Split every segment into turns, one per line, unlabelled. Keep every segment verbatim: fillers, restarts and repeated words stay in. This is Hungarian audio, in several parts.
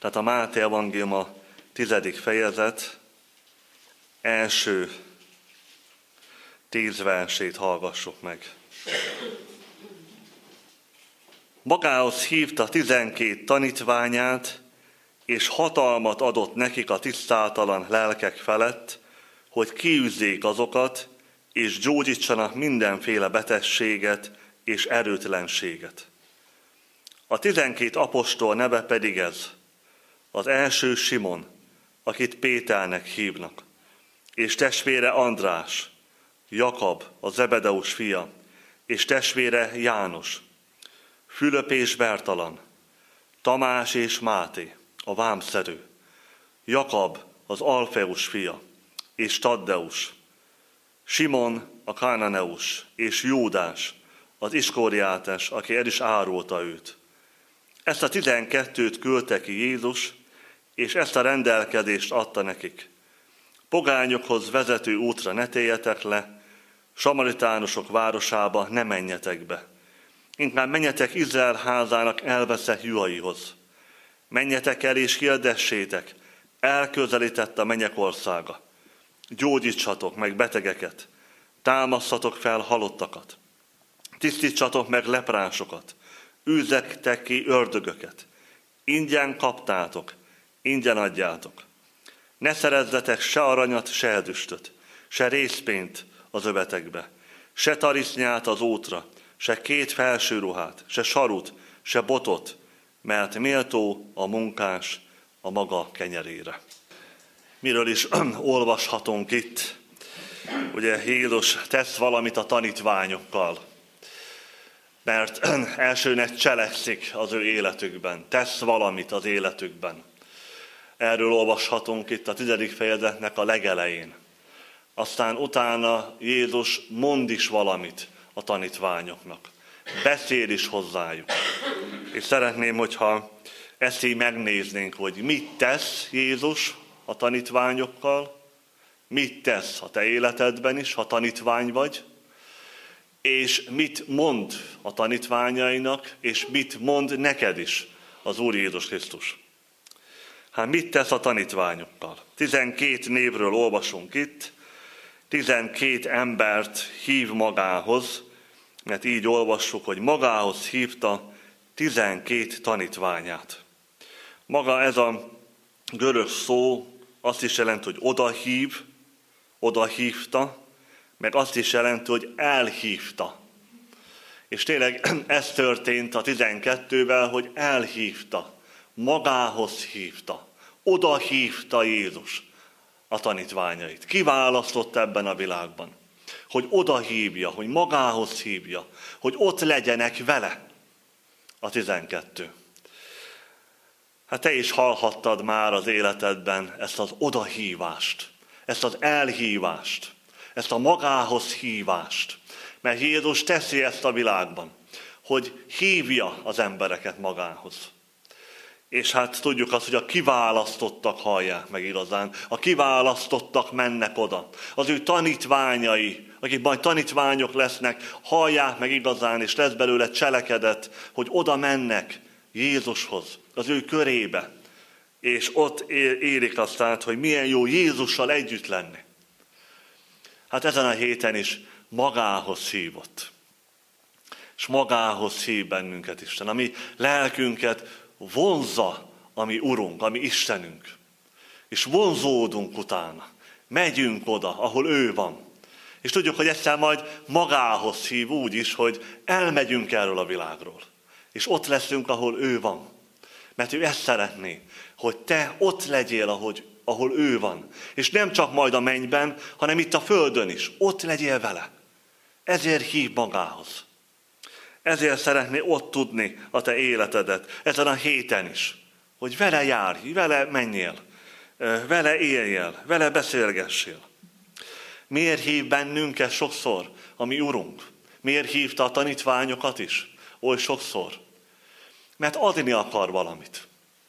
Tehát a Máté evangélium a tizedik fejezet első tíz versét hallgassuk meg. Magához hívta tizenkét tanítványát, és hatalmat adott nekik a tisztátalan lelkek felett, hogy kiűzzék azokat, és gyógyítsanak mindenféle betegséget és erőtlenséget. A tizenkét apostol neve pedig ez: az első Simon, akit Péternek hívnak, és testvére András, Jakab, a Zebedeus fia, és testvére János, Fülöp és Bertalan, Tamás és Máté, a vámszedő, Jakab, az Alfeus fia, és Taddeus, Simon, a Kánaneus, és Júdás, az Iskóriátes, aki el is árulta őt. Ezt a tizenkettőt küldte ki Jézus, és ezt a rendelkezést adta nekik: pogányokhoz vezető útra ne térjetek le, samaritánusok városába ne menjetek be. Inkább menjetek Izrael házának elveszett juhaihoz. Menjetek el és hirdessétek, elközelített a mennyek országa. Gyógyítsatok meg betegeket, támasztatok fel halottakat, tisztítsatok meg leprásokat, űzzetek ki ördögöket. Ingyen kaptátok, ingyen adjátok. Ne szerezzetek se aranyat, se eldüstöt, se részpént az övetekbe, se tarisznyát az útra, se két felső ruhát, se sarut, se botot, mert méltó a munkás a maga kenyerére. Miről is olvashatunk itt? Ugye Jézus tesz valamit a tanítványokkal, mert elsőnek cselekszik az ő életükben, tesz valamit az életükben. Erről olvashatunk itt a tizedik fejezetnek a legelején. Aztán utána Jézus mond is valamit a tanítványoknak. Beszél is hozzájuk. És szeretném, hogyha ezt így megnéznénk, hogy mit tesz Jézus a tanítványokkal, mit tesz a te életedben is, ha tanítvány vagy, és mit mond a tanítványainak, és mit mond neked is az Úr Jézus Krisztus. Hát mit tesz a tanítványokkal? Tizenkét névről olvasunk itt, tizenkét embert hív magához, mert így olvassuk, hogy magához hívta tizenkét tanítványát. Maga ez a görög szó azt is jelenti, hogy odahív, odahívta, meg azt is jelenti, hogy elhívta. És tényleg ez történt a tizenkettővel, hogy elhívta, magához hívta, odahívta Jézus a tanítványait. Kiválasztott ebben a világban, hogy odahívja, hogy magához hívja, hogy ott legyenek vele a tizenkettő. Hát te is hallhattad már az életedben ezt az odahívást, ezt az elhívást, ezt a magához hívást. Mert Jézus teszi ezt a világban, hogy hívja az embereket magához. És hát tudjuk azt, hogy a kiválasztottak hallják meg igazán. A kiválasztottak mennek oda. Az ő tanítványai, akik majd tanítványok lesznek, hallják meg igazán, és lesz belőle cselekedet, hogy oda mennek Jézushoz, az ő körébe. És ott érik azt át, hogy milyen jó Jézussal együtt lenni. Hát ezen a héten is magához hívott. És magához hív bennünket Isten. A mi lelkünket vonzza a mi Urunk, a mi Istenünk. És vonzódunk utána. Megyünk oda, ahol ő van. És tudjuk, hogy egyszer majd magához hív úgy is, hogy elmegyünk erről a világról. És ott leszünk, ahol ő van. Mert ő ezt szeretné, hogy te ott legyél, ahogy, ahol ő van. És nem csak majd a mennyben, hanem itt a földön is. Ott legyél vele. Ezért hív magához. Ezért szeretné ott tudni a te életedet, ezen a héten is. Hogy vele járj, vele menjél, vele éljél, vele beszélgessél. Miért hív bennünket sokszor a mi Urunk? Miért hívta a tanítványokat is oly sokszor? Mert adni akar valamit.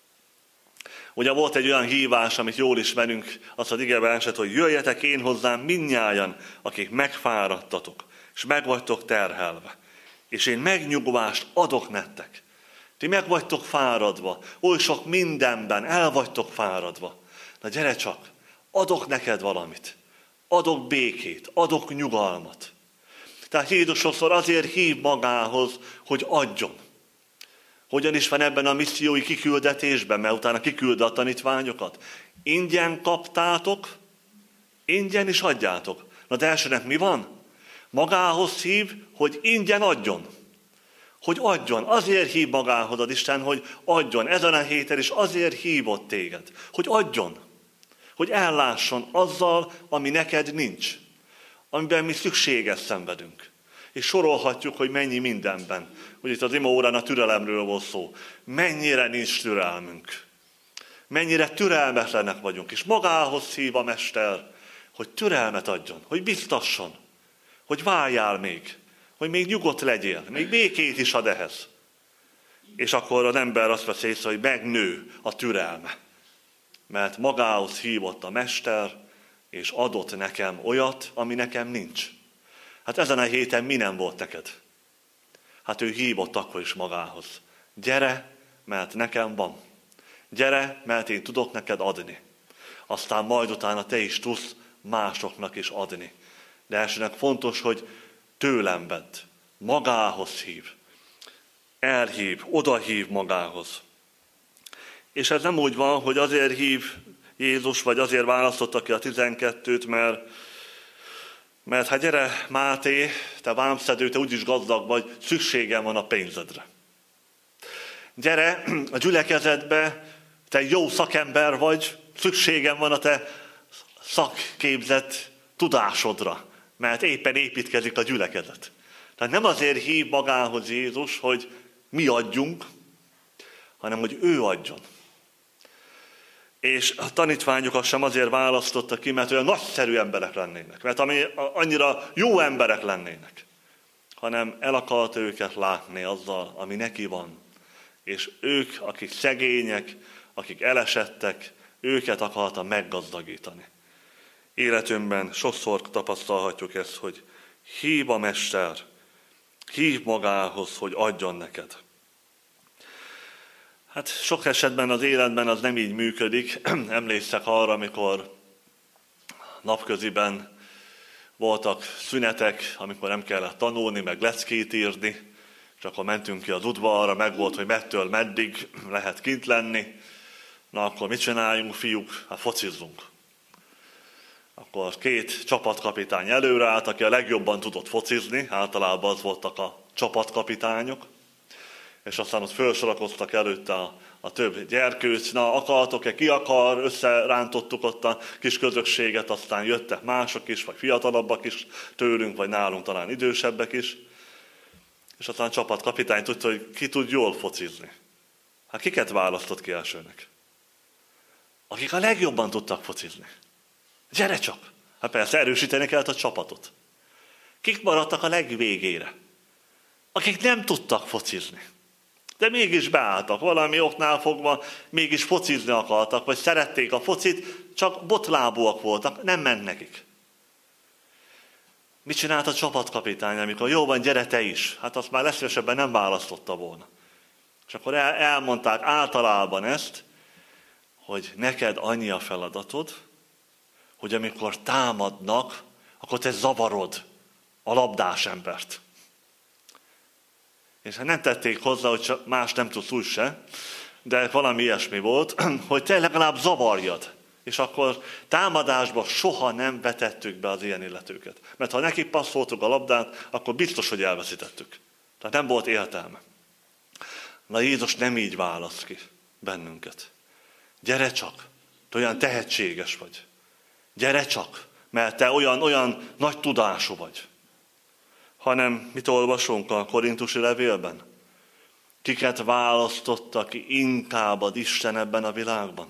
Ugye volt egy olyan hívás, amit jól ismerünk, azt az igeverset, hogy jöjjetek én hozzám mindnyájan, akik megfáradtatok, és meg vagytok terhelve. És én megnyugvást adok nektek. Ti meg vagytok fáradva, oly sok mindenben el vagytok fáradva. Na gyere csak, adok neked valamit. Adok békét, adok nyugalmat. Tehát Jézus sokszor azért hív magához, hogy adjon. Hogyan is van ebben a missziói kiküldetésben, mert utána kikülde a tanítványokat. Ingyen kaptátok, ingyen is adjátok. Na de elsőnek mi van? Magához hív, hogy ingyen adjon. Hogy adjon. Azért hív magához az Isten, hogy adjon. Ezen a héten is azért hívott téged. Hogy adjon. Hogy ellásson azzal, ami neked nincs. Amiben mi szükséges szenvedünk. És sorolhatjuk, hogy mennyi mindenben. Hogy itt az imaórán a türelemről volt szó. Mennyire nincs türelmünk. Mennyire türelmetlenek vagyunk. És magához hív a Mester, hogy türelmet adjon. Hogy biztasson. Hogy várjál még. Hogy még nyugodt legyél. Még békét is ad ehhez. És akkor az ember azt vesz észre, hogy megnő a türelme. Mert magához hívott a Mester, és adott nekem olyat, ami nekem nincs. Hát ezen a héten mi nem volt neked? Hát ő hívott akkor is magához. Gyere, mert nekem van. Gyere, mert én tudok neked adni. Aztán majd utána te is tudsz másoknak is adni. De elsőnek fontos, hogy tőlem vedd. Magához hív. Elhív, odahív magához. És ez nem úgy van, hogy azért hív Jézus, vagy azért választotta ki a tizenkettőt, mert, mert hát gyere Máté, te vámszedő, te úgyis gazdag vagy, szükségem van a pénzedre. Gyere a gyülekezetbe, te jó szakember vagy, szükségem van a te szakképzett tudásodra, mert éppen építkezik a gyülekezet. Tehát nem azért hív magához Jézus, hogy mi adjunk, hanem hogy ő adjon. És a tanítványokat sem azért választotta ki, mert olyan nagyszerű emberek lennének, mert ami annyira jó emberek lennének, hanem el akarta őket látni azzal, ami neki van. És ők, akik szegények, akik elesettek, őket akarta meggazdagítani. Életünkben sokszor tapasztalhatjuk ezt, hogy hív a Mester, hív magához, hogy adjon neked. Hát sok esetben az életben az nem így működik. Emlékszek arra, amikor napköziben voltak szünetek, amikor nem kellett tanulni, meg leckét írni, és akkor mentünk ki az udvarra, meg volt, hogy mettől meddig lehet kint lenni. Na akkor mit csináljunk, fiúk? Hát focizzunk. Akkor két csapatkapitány előre állt, aki a legjobban tudott focizni, általában az voltak a csapatkapitányok, és aztán ott felsorakoztak előtte a, a több gyerkőc, na akartok-e, ki akar, összerántottuk ott a kis közösséget, aztán jöttek mások is, vagy fiatalabbak is tőlünk, vagy nálunk talán idősebbek is, és aztán a csapatkapitány tudta, hogy ki tud jól focizni. Hát kiket választott ki elsőnek? Akik a legjobban tudtak focizni. Gyere csak! Hát persze erősíteni kellett a csapatot. Kik maradtak a legvégére? Akik nem tudtak focizni. De mégis beálltak, valami oknál fogva mégis focizni akartak, vagy szerették a focit, csak botlábúak voltak, nem ment nekik. Mit csinált a csapatkapitány, amikor jó van, gyere te is? Hát azt már legszívesebben nem választotta volna. És akkor el, elmondták általában ezt, hogy neked annyi a feladatod, hogy amikor támadnak, akkor te zavarod a labdás embert. És hát nem tették hozzá, hogy más nem tudsz úgy se, de valami ilyesmi volt, hogy te legalább zavarjad. És akkor támadásba soha nem vetettük be az ilyen illetőket. Mert ha nekik passzoltuk a labdát, akkor biztos, hogy elveszítettük. Tehát nem volt értelme. Na Jézus nem így választ ki bennünket. Gyere csak, te olyan tehetséges vagy. Gyere csak, mert te olyan, olyan nagy tudású vagy. Hanem mit olvasunk a korintusi levélben? Kiket választotta ki inkább az Isten ebben a világban?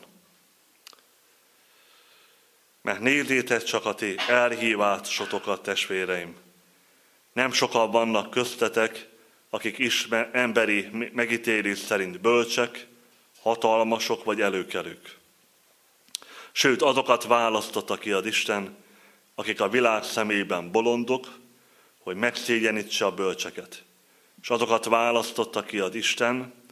Mert nézzétek csak a ti elhívásotokat, testvéreim. Nem sokan vannak köztetek, akik ismer, emberi megítélés szerint bölcsek, hatalmasok vagy előkelők. Sőt, azokat választotta ki az Isten, akik a világ szemében bolondok, hogy megszégyenítse a bölcseket. És azokat választotta ki az Isten,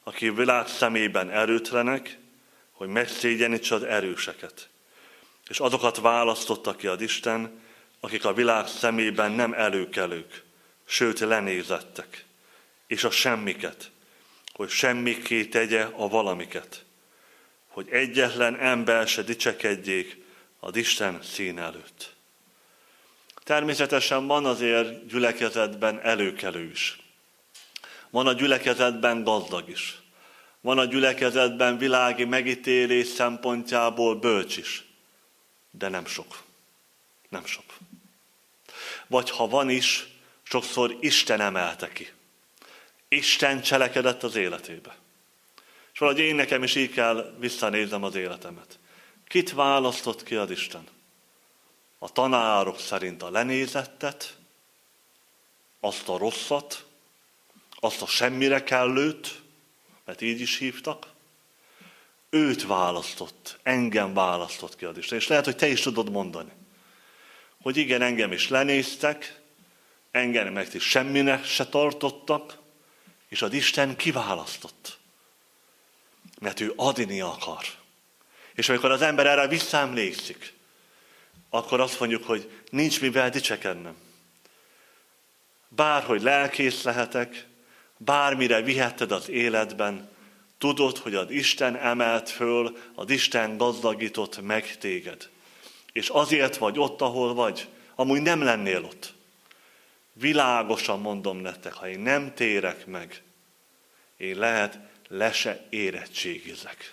aki világ szemében erőtlenek, hogy megszégyenítse az erőseket. És azokat választotta ki az Isten, akik a világ szemében nem előkelők, sőt lenézettek, és a semmiket, hogy semmiké tegye a valamiket, hogy egyetlen ember se dicsekedjék az Isten szín előtt. Természetesen van azért gyülekezetben előkelő is. Van a gyülekezetben gazdag is. Van a gyülekezetben világi megítélés szempontjából bölcs is. De nem sok. Nem sok. Vagy ha van is, sokszor Isten emelte ki. Isten cselekedett az életébe. És valahogy én nekem is így kell visszanéznem az életemet. Kit választott ki az Isten? A tanárok szerint a lenézettet, azt a rosszat, azt a semmire kellőt, mert így is hívtak. Őt választott, engem választott ki az Isten. És lehet, hogy te is tudod mondani, hogy igen, engem is lenéztek, engem meg is semminek se tartottak, és az Isten kiválasztott. Mert ő adni akar. És amikor az ember erre visszaemlékszik, akkor azt mondjuk, hogy nincs mivel dicsekednem. Bárhogy lelkész lehetek, bármire vihetted az életben, tudod, hogy az Isten emelt föl, az Isten gazdagított meg téged. És azért vagy ott, ahol vagy, amúgy nem lennél ott. Világosan mondom nektek, ha én nem térek meg, én lehet le se érettségizek.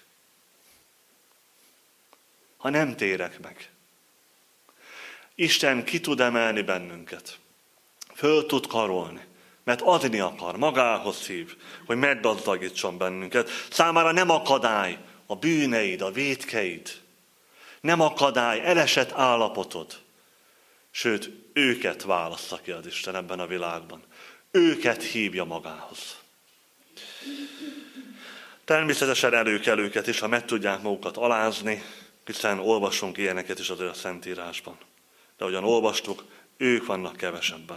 Ha nem térek meg. Isten ki tud emelni bennünket. Föl tud karolni. Mert adni akar, magához hív, hogy meggazdagítson bennünket. Számára nem akadály a bűneid, a vétkeid. Nem akadály elesett állapotod. Sőt, őket válassza ki az Isten ebben a világban. Őket hívja magához. Természetesen előkelőket is, ha meg tudják magukat alázni, hiszen olvasunk ilyeneket is az ő Szentírásban. De ahogyan olvastuk, ők vannak kevesebben.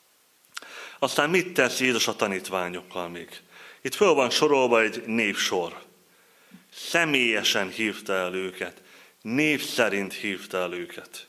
Aztán mit tesz Jézus a tanítványokkal még? Itt föl van sorolva egy névsor. Személyesen hívta el őket. Név szerint hívta el őket.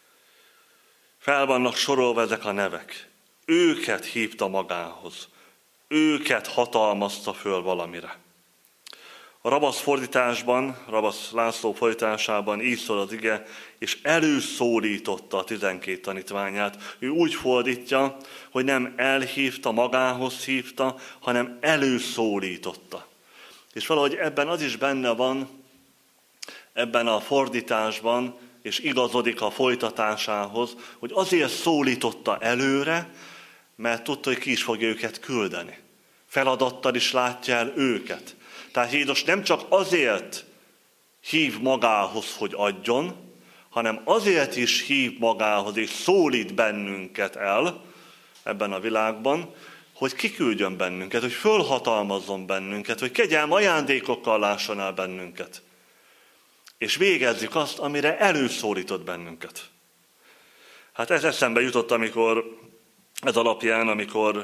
Fel vannak sorolva ezek a nevek. Őket hívta magához. Őket hatalmazta föl valamire. A Rabasz fordításban, Rabasz László fordításában így szól az ige, és előszólította a tizenkét tanítványát. Ő úgy fordítja, hogy nem elhívta, magához hívta, hanem előszólította. És valahogy ebben az is benne van, ebben a fordításban, és igazodik a folytatásához, hogy azért szólította előre, mert tudta, hogy ki is fogja őket küldeni. Feladattal is látja el őket. Tehát Jézus nem csak azért hív magához, hogy adjon, hanem azért is hív magához, és szólít bennünket el ebben a világban, hogy kiküldjön bennünket, hogy fölhatalmazzon bennünket, hogy kegyelmi ajándékokkal lásson el bennünket. És végezzük azt, amire előszólított bennünket. Hát ez eszembe jutott, amikor ez alapján, amikor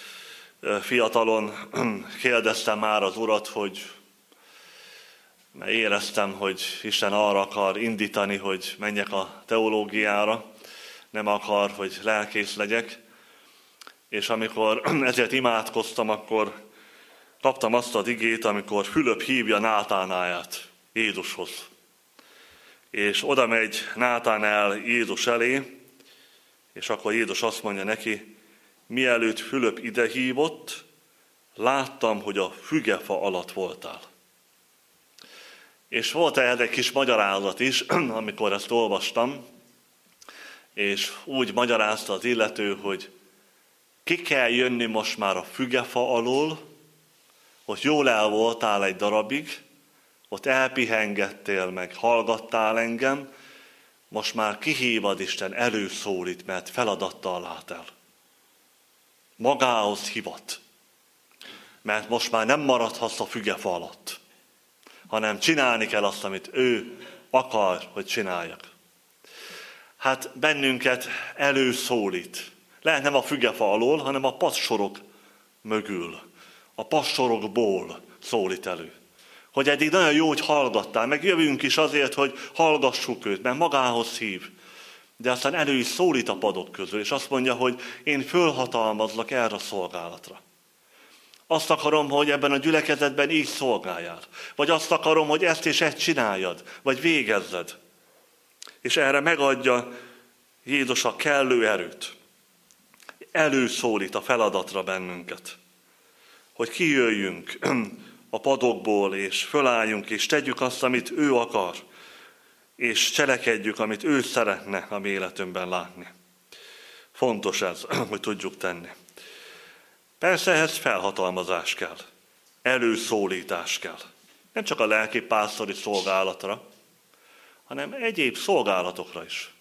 fiatalon kérdeztem már az Urat, hogy mert éreztem, hogy Isten arra akar indítani, hogy menjek a teológiára, nem akar, hogy lelkész legyek. És amikor ezért imádkoztam, akkor kaptam azt az igét, amikor Fülöp hívja Nátánáját Jézushoz. És oda megy Nátánál Jézus elé, és akkor Jézus azt mondja neki, mielőtt Fülöp ide hívott, láttam, hogy a fügefa alatt voltál. És volt ehhez egy kis magyarázat is, amikor ezt olvastam, és úgy magyarázta az illető, hogy ki kell jönni most már a fügefa alól, hogy jól el voltál egy darabig, ott elpihengettél meg, hallgattál engem, most már kihívad Isten, előszólít, mert feladattal lát el. Magához hivat. Mert most már nem maradhatsz a fügefa alatt, hanem csinálni kell azt, amit ő akar, hogy csináljak. Hát bennünket előszólít. Lehet nem a fügefa alól, hanem a passorok mögül. A passorokból szólít elő. Hogy eddig nagyon jó, hogy hallgattál, meg jövünk is azért, hogy hallgassuk őt, mert magához hív. De aztán elő is szólít a padok közül, és azt mondja, hogy én fölhatalmazlak erre a szolgálatra. Azt akarom, hogy ebben a gyülekezetben így szolgáljál. Vagy azt akarom, hogy ezt és ezt csináljad, vagy végezzed. És erre megadja Jézus a kellő erőt. Előszólít a feladatra bennünket. Hogy kijöjjünk a padokból, és fölálljunk, és tegyük azt, amit ő akar. És cselekedjük, amit ő szeretne a mi életünkben látni. Fontos ez, hogy tudjuk tenni. Persze ehhez felhatalmazás kell, előszólítás kell. Nem csak a lelki pásztori szolgálatra, hanem egyéb szolgálatokra is.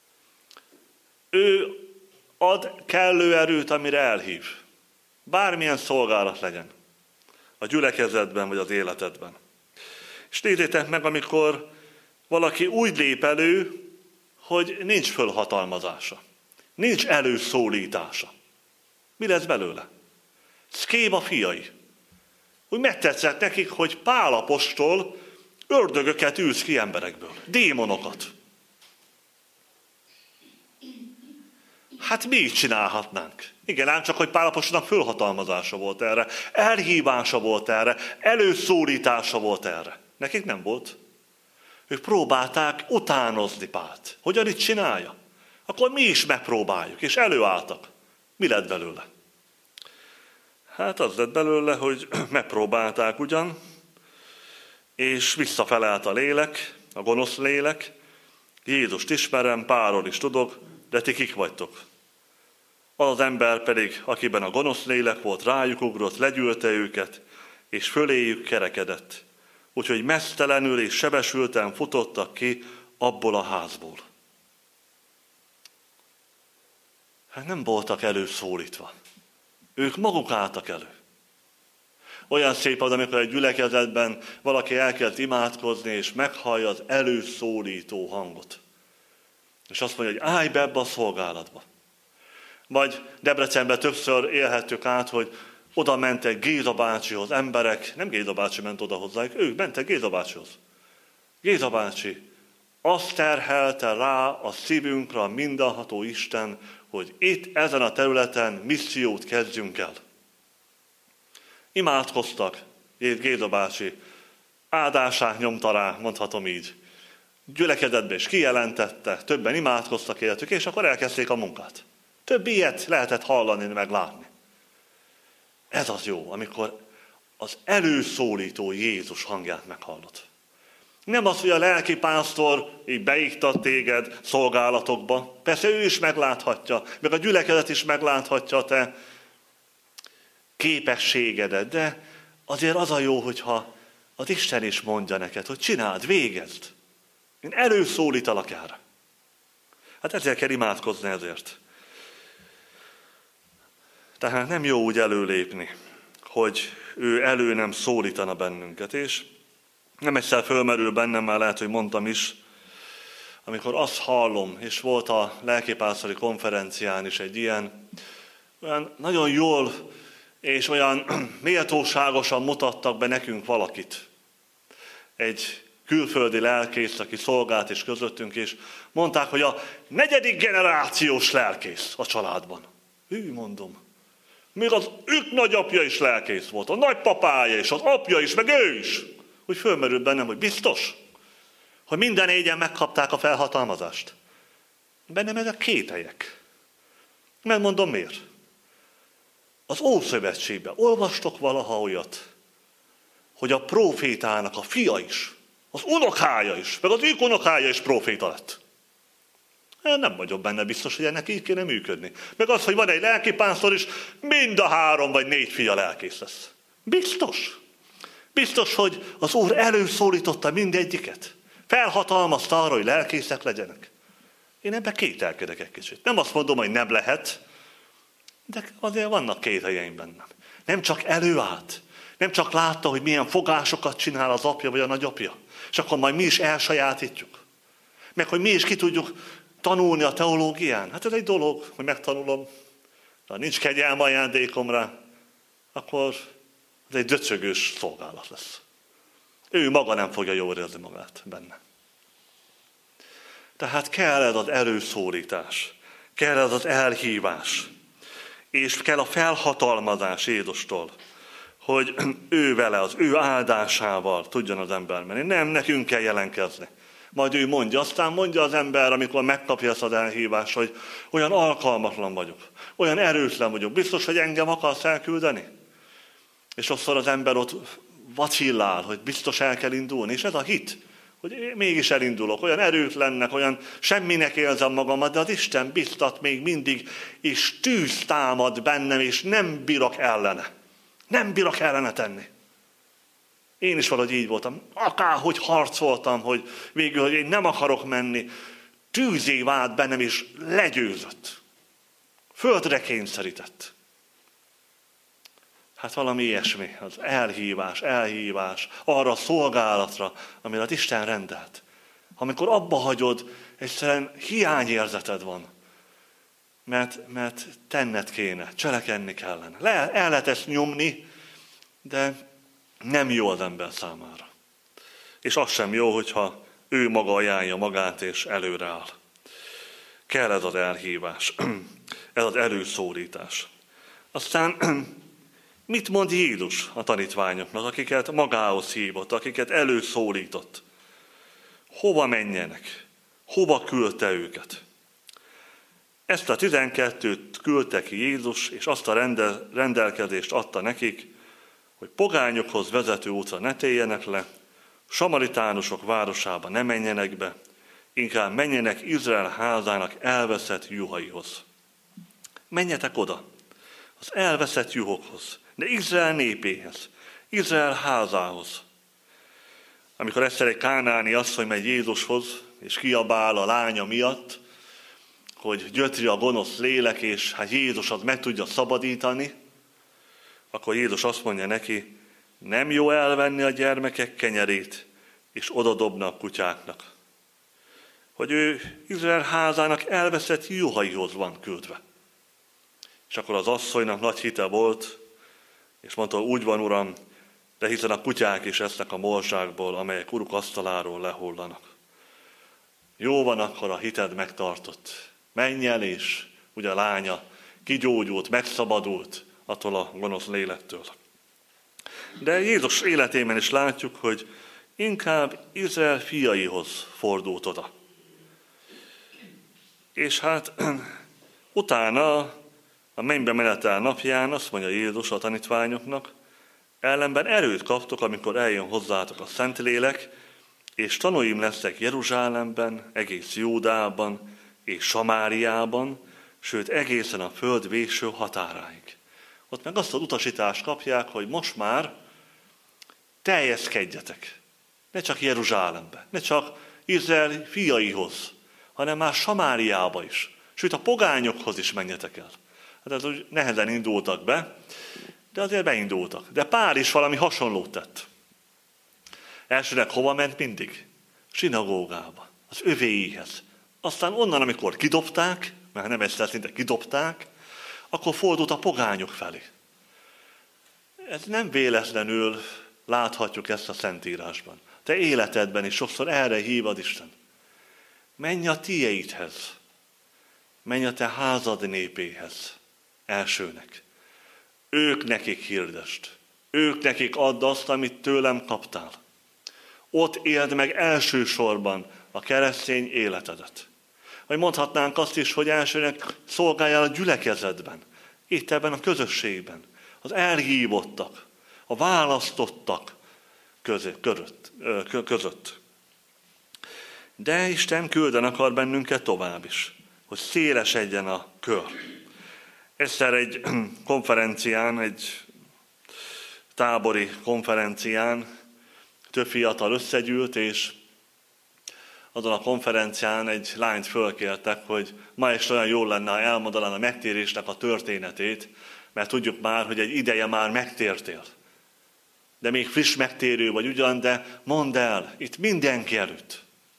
Ő ad kellő erőt, amire elhív. Bármilyen szolgálat legyen. A gyülekezetben vagy az életedben. És nézzétek meg, amikor valaki úgy lép elő, hogy nincs fölhatalmazása. Nincs előszólítása. Mi lesz belőle? Szkéma fiai. Úgy megtetszett nekik, hogy Pál apostol ördögöket űz ki emberekből. Démonokat. Hát mi így csinálhatnánk? Igen, ám csak, hogy Pál apostolnak fölhatalmazása volt erre, elhívása volt erre, előszólítása volt erre. Nekik nem volt. Ők próbálták utánozni Pált. Hogyan itt csinálja? Akkor mi is megpróbáljuk, és előálltak. Mi lett belőle? Hát az lett belőle, hogy megpróbálták ugyan, és visszafelelt a lélek, a gonosz lélek. Jézust ismerem, Pálról is tudok, de ti kik vagytok? Az ember pedig, akiben a gonosz lélek volt, rájuk ugrott, legyűlte őket, és föléjük kerekedett. Úgyhogy meztelenül és sebesülten futottak ki abból a házból. Hát nem voltak előszólítva. Ők maguk álltak elő. Olyan szép az, amikor egy gyülekezetben valaki elkezd imádkozni, és meghallja az előszólító hangot. És azt mondja, hogy állj be ebbe a szolgálatba. Vagy Debrecenben többször élhettük át, hogy oda mentek Géza bácsihoz emberek, nem Géza bácsi ment oda hozzájuk, ők mentek Géza bácsihoz. Géza bácsi, azt terhelte rá a szívünkre a mindenható Isten, hogy itt, ezen a területen missziót kezdjünk el. Imádkoztak, Géza bácsi, áldását nyomta rá, mondhatom így. Gyülekezetben is kijelentette, többen imádkoztak életük, és akkor elkezdték a munkát. Több ilyet lehetett hallani, meg látni. Ez az jó, amikor az előszólító Jézus hangját meghallod. Nem az, hogy a lelkipásztor így beiktat téged szolgálatokba. Persze ő is megláthatja, meg a gyülekezet is megláthatja a te képességedet, de azért az a jó, hogyha az Isten is mondja neked, hogy csináld, végezd. Én előszólítalak erre. Hát ezért kell imádkozni ezért. Tehát nem jó úgy előlépni, hogy ő elő nem szólítana bennünket, és nem egyszer fölmerül bennem, már lehet, hogy mondtam is, amikor azt hallom, és volt a lelkipásztori konferencián is egy ilyen, olyan nagyon jól és olyan méltóságosan mutattak be nekünk valakit. Egy külföldi lelkész, aki szolgált is közöttünk, és mondták, hogy a negyedik generációs lelkész a családban. Hű, mondom. Még az ők nagyapja is lelkész volt, a nagypapája is, az apja is, meg ő is. Úgy fölmerült bennem, hogy biztos, hogy minden négyen megkapták a felhatalmazást. Bennem ezek kételyek. Mert mondom miért? Az Ószövetségben olvastok valaha olyat, hogy a prófétának a fia is, az unokája is, meg az ők unokája is próféta lett. Én nem vagyok benne biztos, hogy ennek így kéne működni. Meg az, hogy van egy lelkipásztor is, mind a három vagy négy fia lelkész lesz. Biztos. Biztos, hogy az Úr előszólította mindegyiket. Felhatalmazta arra, hogy lelkészek legyenek. Én ebben kételkedek egy kicsit. Nem azt mondom, hogy nem lehet, de azért vannak kételjeim bennem. Nem csak előállt, nem csak látta, hogy milyen fogásokat csinál az apja vagy a nagyapja, és akkor majd mi is elsajátítjuk. Meg hogy mi is ki tudjuk tanulni a teológián. Hát ez egy dolog, hogy megtanulom, de ha nincs kegyelme ajándékomra, akkor Ez egy döcögős szolgálat lesz. Ő maga nem fogja jól érezni magát benne. Tehát kell ez az előszólítás, kell ez az elhívás, és kell a felhatalmazás Jézustól, hogy ő vele, az ő áldásával tudjon az ember menni. Nem nekünk kell jelenkezni. Majd ő mondja, aztán mondja az ember, amikor megkapja ezt az elhívást, hogy olyan alkalmatlan vagyok, olyan erőtlen vagyok, biztos, hogy engem akarsz elküldeni? És sokszor az ember ott vacillál, hogy biztos el kell indulni, és ez a hit, hogy mégis elindulok, olyan erőtlennek, olyan semminek érzem magamat, de az Isten biztat még mindig, és tűz támad bennem, és nem bírok ellene. Nem bírok ellene tenni. Én is valahogy így voltam. Akárhogy harcoltam, hogy végül, hogy én nem akarok menni, tűzé vált bennem, és legyőzött. Földre kényszerített. Hát valami ilyesmi, az elhívás, elhívás, arra a szolgálatra, amire az Isten rendelt. Amikor abba hagyod, egyszerűen hiányérzeted van. Mert, mert tenned kéne, cselekedni kellene. Le, el lehet ezt nyomni, de nem jó az ember számára. És az sem jó, hogyha ő maga ajánlja magát és előre áll. Kell ez az elhívás, ez az előszólítás. Aztán mit mond Jézus a tanítványoknak, akiket magához hívott, akiket előszólított? Hova menjenek? Hova küldte őket? Ezt a tizenkettőt küldte ki Jézus, és azt a rendel, rendelkezést adta nekik, hogy pogányokhoz vezető útra ne térjenek le, samaritánusok városába ne menjenek be, inkább menjenek Izrael házának elveszett juhaihoz. Menjetek oda, az elveszett juhokhoz, de Izrael népéhez, Izrael házához. Amikor egyszer egy kánáni asszony megy Jézushoz, és kiabál a lánya miatt, hogy gyötri a gonosz lélek, és hát Jézus az meg tudja szabadítani, akkor Jézus azt mondja neki, nem jó elvenni a gyermekek kenyerét, és odadobni a kutyáknak. Hogy ő Izrael házának elveszett juhaihoz van küldve. És akkor az asszonynak nagy hite volt, és mondta, úgy van, Uram, de hiszen a kutyák is esznek a morzsákból, amelyek uruk asztaláról lehullanak. Jó van, akkor a hited megtartott. Menj el, és ugye a lánya kigyógyult, megszabadult attól a gonosz lélektől. De Jézus életében is látjuk, hogy inkább Izrael fiaihoz fordult oda. És hát utána a mennybe menetel napján azt mondja Jézus a tanítványoknak, ellenben erőt kaptok, amikor eljön hozzátok a Szentlélek, és tanúim leszek Jeruzsálemben, egész Júdában és Samáriában, sőt egészen a föld végső határáig. Ott meg azt az utasítást kapják, hogy most már teljeskedjetek. Ne csak Jeruzsálembe, ne csak Izrael fiaihoz, hanem már Samáriába is. Sőt a pogányokhoz is menjetek el. Hát ez úgy nehezen indultak be, de azért beindultak. De Pál is valami hasonlót tett. Elsőnek hova ment mindig? Sinagógába, az övéihez. Aztán onnan, amikor kidobták, mert nem egyszer szinte kidobták, akkor fordult a pogányok felé. Ez nem véletlenül láthatjuk ezt a Szentírásban. Te életedben is sokszor erre hívad Isten. Menj a tieidhez. Menj a te házad népéhez. Elsőnek. Ők nekik hirdest. Ők nekik add azt, amit tőlem kaptál. Ott éld meg elsősorban a keresztény életedet. Vagy mondhatnánk azt is, hogy elsőnek szolgáljál a gyülekezetben, itt ebben a közösségben, az elhívottak, a választottak között. között. De Isten külden akar bennünket tovább is, hogy szélesedjen a kör. Egyszer egy konferencián, egy tábori konferencián több fiatal összegyűlt, és azon a konferencián egy lányt fölkértek, hogy ma is olyan jól lenne, ha elmondanád a megtérésnek a történetét, mert tudjuk már, hogy egy ideje már megtértél. De még friss megtérő vagy ugyan, de mondd el, itt mindenki előtt.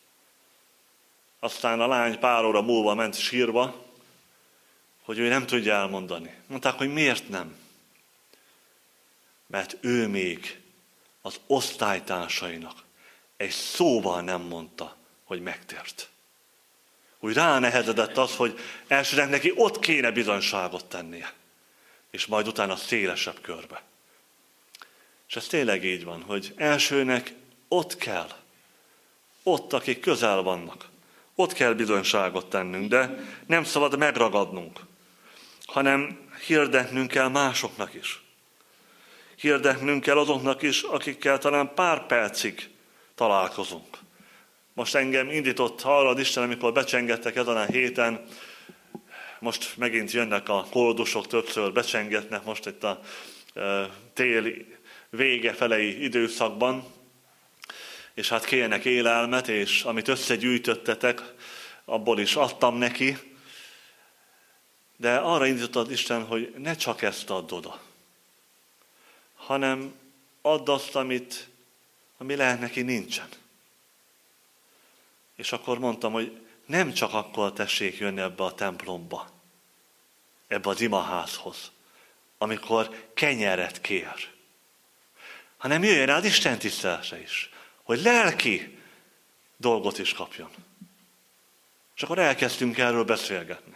Aztán a lány pár óra múlva ment sírva, hogy ő nem tudja elmondani. Mondták, hogy miért nem. mert ő még az osztálytársainak egy szóval nem mondta, hogy megtért. Úgy ránehezedett az, hogy elsőnek neki ott kéne bizonyságot tennie, és majd utána szélesebb körbe. És ez tényleg így van, hogy elsőnek ott kell, ott, akik közel vannak, ott kell bizonyságot tennünk, de nem szabad megragadnunk, hanem hirdetnünk kell másoknak is. Hirdetnünk kell azoknak is, akikkel talán pár percig találkozunk. Most engem indított arra az Isten, amikor becsengettek ezen a héten, most megint jönnek a koldusok, többször becsengetnek most itt a e, téli vége felei időszakban, és hát kérnek élelmet, és amit összegyűjtöttetek, abból is adtam neki, de arra indított az Isten, hogy ne csak ezt add oda, hanem add azt, amit, ami lehet neki nincsen. És akkor mondtam, hogy nem csak akkor tessék jönni ebbe a templomba, ebbe az imaházhoz, amikor kenyeret kér, hanem jöjjön rá az Isten tiszteletre is, hogy lelki dolgot is kapjon. És akkor elkezdtünk erről beszélgetni.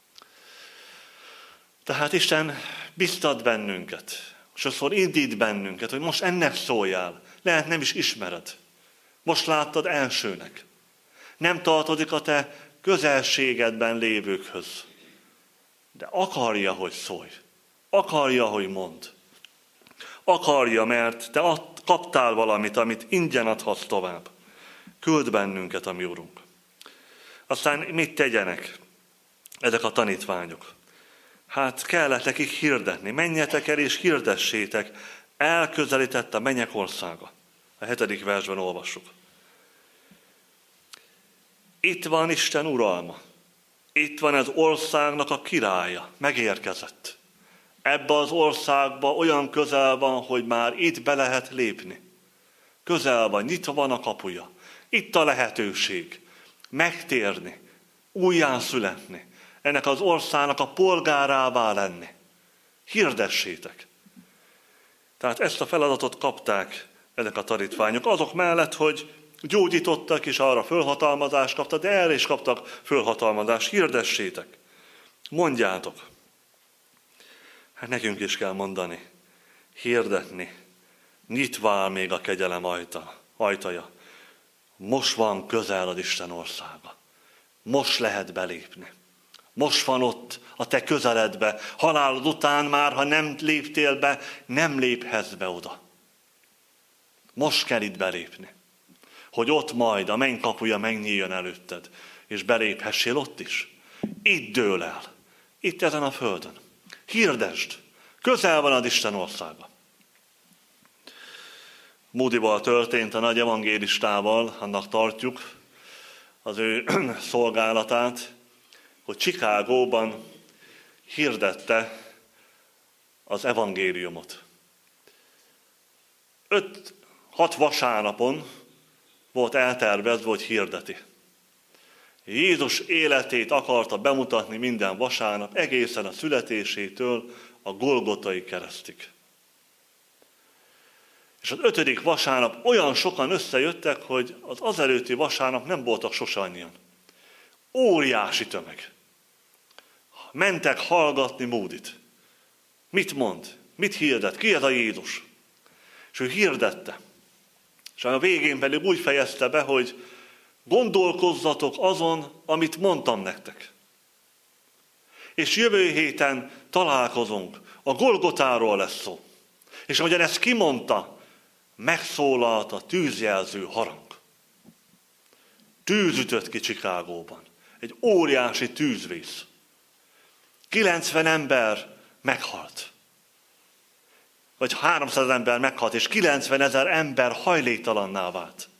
Tehát Isten biztat bennünket, sokszor indít bennünket, hogy most ennek szóljál. Lehet nem is ismered. Most láttad elsőnek. Nem tartozik a te közelségedben lévőkhöz. De akarja, hogy szólj. Akarja, hogy mondd. Akarja, mert te ad, kaptál valamit, amit ingyen adhatsz tovább. Küld bennünket a mi Urunk. Aztán mit tegyenek ezek a tanítványok? Hát kellett nekik hirdetni. Menjetek el és hirdessétek. Elközelített a mennyek országa. A hetedik versben olvassuk. Itt van Isten uralma. Itt van az országnak a királya. Megérkezett. Ebbe az országba olyan közel van, hogy már itt be lehet lépni. Közel van, nyitva van a kapuja. Itt a lehetőség. Megtérni. Újjászületni. Ennek az országnak a polgárává lenni. Hirdessétek. Tehát ezt a feladatot kapták ezek a tanítványok. Azok mellett, hogy gyógyítottak, és arra fölhatalmazást kaptak, de erre is kaptak fölhatalmazást. Hirdessétek. Mondjátok. Hát nekünk is kell mondani. Hirdetni. Nyitva áll még a kegyelem ajta, ajtaja. Most van közel az Isten országa. Most lehet belépni. Most van ott a te közeledbe. Halálod után már, ha nem léptél be, nem léphetsz be oda. Most kell itt belépni. Hogy ott majd a mennykapuja megnyíljon előtted, és beléphessél ott is. Itt dől el. Itt ezen a földön. Hirdesd. Közel van az Isten országa. Moodyval történt a nagy evangélistával, annak tartjuk az ő szolgálatát, hogy Chicagóban hirdette az evangéliumot. Öt, hat vasárnapon volt eltervezve, hogy hirdeti. Jézus életét akarta bemutatni minden vasárnap, egészen a születésétől a Golgotai keresztig. És az ötödik vasárnap olyan sokan összejöttek, hogy az azelőtti vasárnap nem voltak sose annyian. Óriási tömeg. Mentek hallgatni Moodyt. Mit mond? Mit hirdet? Ki ez a Jézus? És ő hirdette. És a végén pedig úgy fejezte be, hogy gondolkozzatok azon, amit mondtam nektek. És jövő héten találkozunk. A Golgotáról lesz szó. És ahogyan ezt kimondta, megszólalt a tűzjelző harang. Tűz ütött ki Chicagóban. Egy óriási tűzvész. kilencven ember meghalt. Vagy háromszáz ember meghalt, és kilencven ezer ember hajléktalanná vált.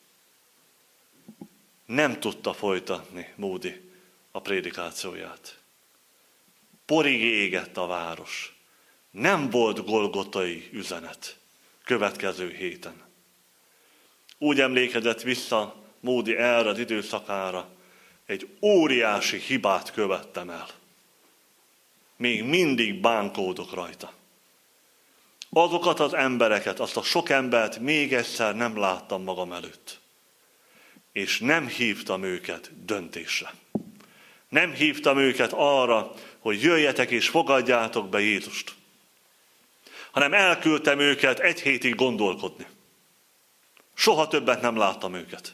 Nem tudta folytatni Moody a prédikációját. Porig égett a város. Nem volt golgotai üzenet következő héten. Úgy emlékezett vissza Moody erre az időszakára, egy óriási hibát követtem el. Még mindig bánkódok rajta. Azokat az embereket, azt a sok embert még egyszer nem láttam magam előtt. És nem hívtam őket döntésre. Nem hívtam őket arra, hogy jöjjetek és fogadjátok be Jézust. Hanem elküldtem őket egy hétig gondolkodni. Soha többet nem láttam őket.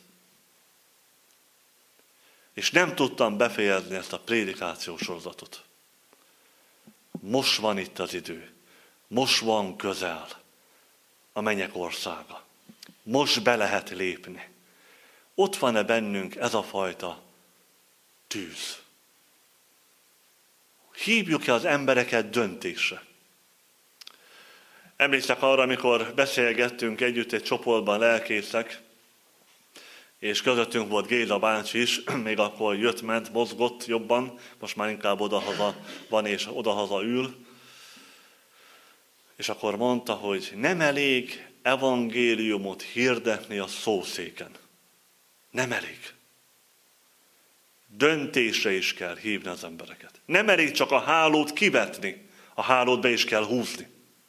És nem tudtam befejezni ezt a prédikációs sorozatot. Most van itt az idő. Most van közel a mennyek országa. Most be lehet lépni. Ott van-e bennünk ez a fajta tűz? Hívjuk-e az embereket döntésre? Emlékszek arra, amikor beszélgettünk együtt egy csoportban lelkészek, és közöttünk volt Géza bácsi is, még akkor jött-ment, mozgott jobban, most már inkább odahaza van és odahaza ül. És akkor mondta, hogy nem elég evangéliumot hirdetni a szószéken. Nem elég. Döntésre is kell hívni az embereket. Nem elég csak a hálót kivetni, a hálót be is kell húzni.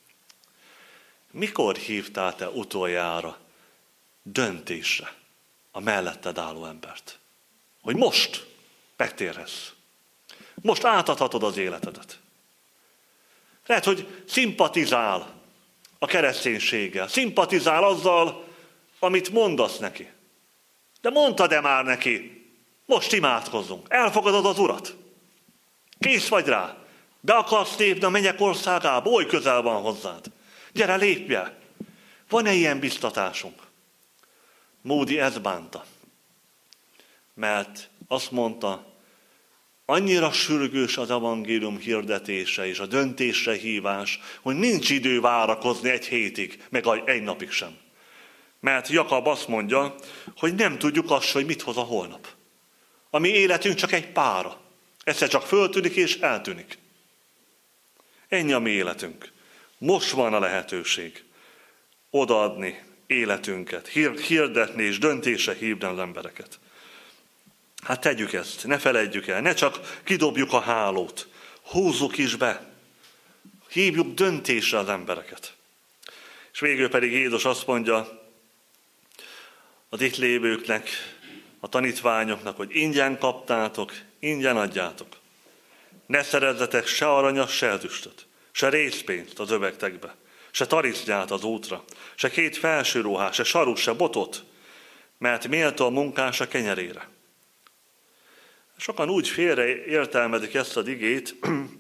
Mikor hívtál te utoljára döntésre a melletted álló embert? Hogy most megtérhetsz. Most átadhatod az életedet. Lehet, hogy szimpatizál a kereszténységgel, szimpatizál azzal, amit mondasz neki. De mondtad-e már neki, most imádkozzunk, elfogadod az Urat? Kész vagy rá, be akarsz lépni a mennyek országába, oly közel van hozzád. Gyere, lépj el! Van-e ilyen biztatásunk? Módi ezt bánta, mert azt mondta, annyira sürgős az evangélium hirdetése és a döntésre hívás, hogy nincs idő várakozni egy hétig, meg egy napig sem. Mert Jakab azt mondja, hogy nem tudjuk azt, hogy mit hoz a holnap. A mi életünk csak egy pára. Egyszer csak föltűnik és eltűnik. Ennyi a mi életünk. Most van a lehetőség odaadni életünket, hirdetni és döntésre hívni az embereket. Hát tegyük ezt, ne feledjük el, ne csak kidobjuk a hálót, húzzuk is be, hívjuk döntésre az embereket. És végül pedig Jézus azt mondja az itt lévőknek, a tanítványoknak, hogy ingyen kaptátok, ingyen adjátok. Ne szerezzetek se aranyat, se ezüstöt, se részpénzt az övegtekbe, se tarisznyát az útra, se két felső ruhát, se sarut, se botot, mert méltó a munkás a kenyerére. Sokan úgy félre értelmezik ezt az igét,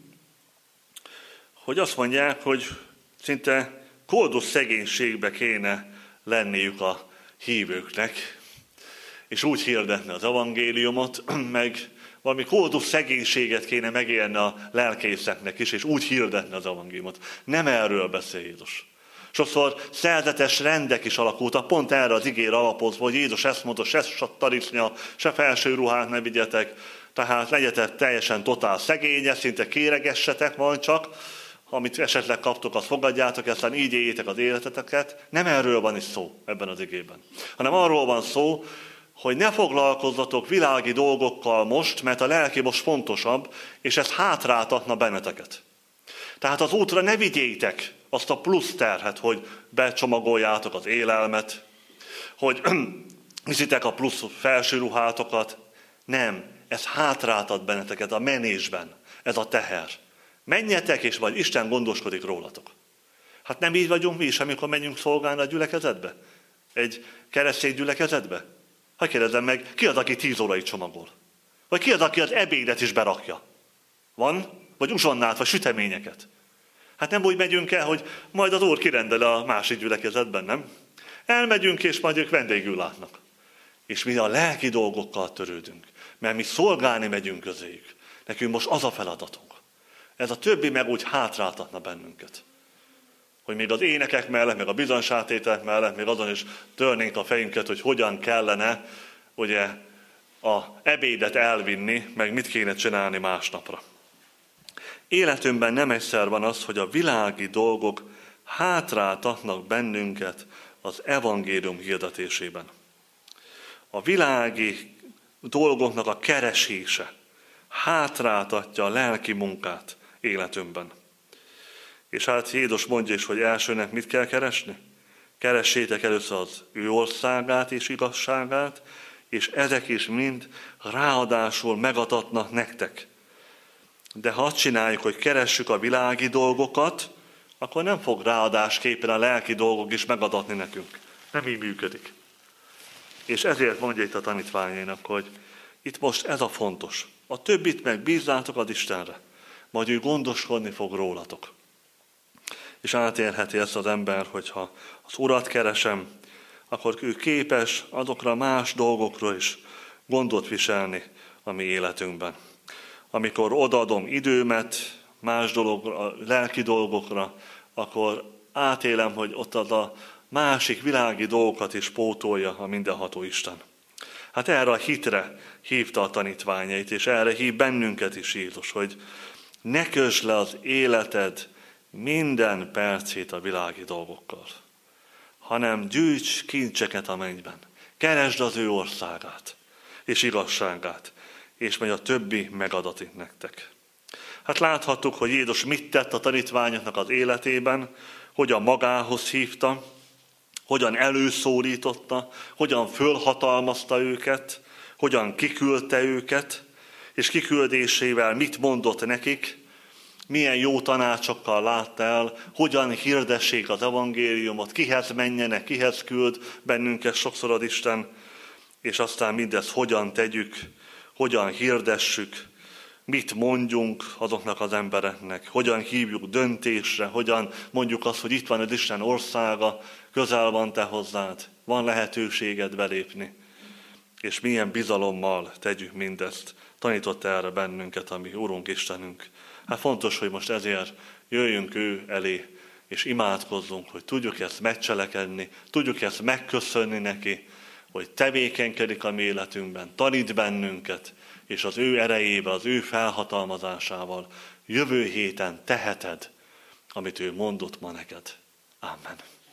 hogy azt mondják, hogy szinte koldus szegénységbe kéne lenniük a hívőknek, és úgy hirdetni az evangéliumot, meg valami koldus szegénységet kéne megélni a lelkészeknek is, és úgy hirdetni az evangéliumot. Nem erről beszél Jézus. Sokszor szerzetes rendek is alakultak, pont erre az igére alapozva, hogy Jézus ezt mondta, se tarisznya, se felső ruhát ne vigyetek, tehát legyetek teljesen totál szegények, szinte kéregessetek van csak, amit esetleg kaptok, azt fogadjátok, aztán így éljétek az életeteket. Nem erről van is szó ebben az igében, hanem arról van szó, hogy ne foglalkozzatok világi dolgokkal most, mert a lelki most fontosabb, és ez hátráltatna benneteket. Tehát az útra ne vigyétek azt a plusz terhet, hogy becsomagoljátok az élelmet, hogy viszitek a plusz felső ruhátokat. Nem, ez hátráltat benneteket a menésben, ez a teher. Menjetek, és vagy Isten gondoskodik rólatok. Hát nem így vagyunk mi is, amikor menjünk szolgálni a gyülekezetbe? Egy keresztény gyülekezetbe? Ha kérdezem meg, ki az, aki tíz órai csomagol? Vagy ki az, aki az ebédet is berakja? Van? Vagy uzsonnát, vagy süteményeket? Hát nem úgy megyünk el, hogy majd az Úr kirendel a másik gyülekezetben, nem? Elmegyünk, és majd ők vendégül látnak. És mi a lelki dolgokkal törődünk, mert mi szolgálni megyünk közéjük. Nekünk most az a feladatunk. Ez a többi meg úgy hátráltatna bennünket. Hogy még az énekek mellett, meg a bizonyságtételek mellett, még azon is törnénk a fejünket, hogy hogyan kellene ugye a ebédet elvinni, meg mit kéne csinálni másnapra. Életünkben nem egyszer van az, hogy a világi dolgok hátráltatnak bennünket az evangélium hirdetésében. A világi dolgoknak a keresése hátráltatja a lelki munkát életünkben. És hát Jézus mondja is, hogy elsőnek mit kell keresni? Keressétek először az ő országát és igazságát, és ezek is mind ráadásul megadatnak nektek. De ha azt csináljuk, hogy keressük a világi dolgokat, akkor nem fog ráadásképpen a lelki dolgok is megadatni nekünk. Nem így működik. És ezért mondja itt a tanítványainak, hogy itt most ez a fontos. A többit meg bízzátok az Istenre, majd ő gondoskodni fog rólatok. És átélheti ezt az ember, hogyha az Urat keresem, akkor ő képes azokra más dolgokról is gondot viselni a mi életünkben. Amikor odaadom időmet más dologra, lelki dolgokra, akkor átélem, hogy ott az a másik világi dolgokat is pótolja a mindenható Isten. Hát erre a hitre hívta a tanítványait, és erre hív bennünket is Jézus, hogy ne kösd le az életed minden percét a világi dolgokkal, hanem gyűjts kincseket a mennyben. Keresd az ő országát és igazságát, és majd a többi megadatik nektek. Hát láthattuk, hogy Jézus mit tett a tanítványoknak az életében, hogyan magához hívta, hogyan előszólította, hogyan fölhatalmazta őket, hogyan kiküldte őket, és kiküldésével mit mondott nekik, milyen jó tanácsokkal látta el, hogyan hirdessék az evangéliumot, kihez menjenek, kihez küld bennünket sokszor az Isten, és aztán mindezt hogyan tegyük, hogyan hirdessük, mit mondjunk azoknak az embereknek, hogyan hívjuk döntésre, hogyan mondjuk azt, hogy itt van az Isten országa, közel van te hozzád, van lehetőséged belépni, és milyen bizalommal tegyük mindezt. Tanított erre bennünket a mi Úrunk Istenünk. Hát fontos, hogy most ezért jöjjünk ő elé, és imádkozzunk, hogy tudjuk ezt megcselekedni, tudjuk ezt megköszönni neki, hogy tevékenykedik a mi életünkben, tanít bennünket, és az ő erejével, az ő felhatalmazásával jövő héten teheted, amit ő mondott ma neked. Amen.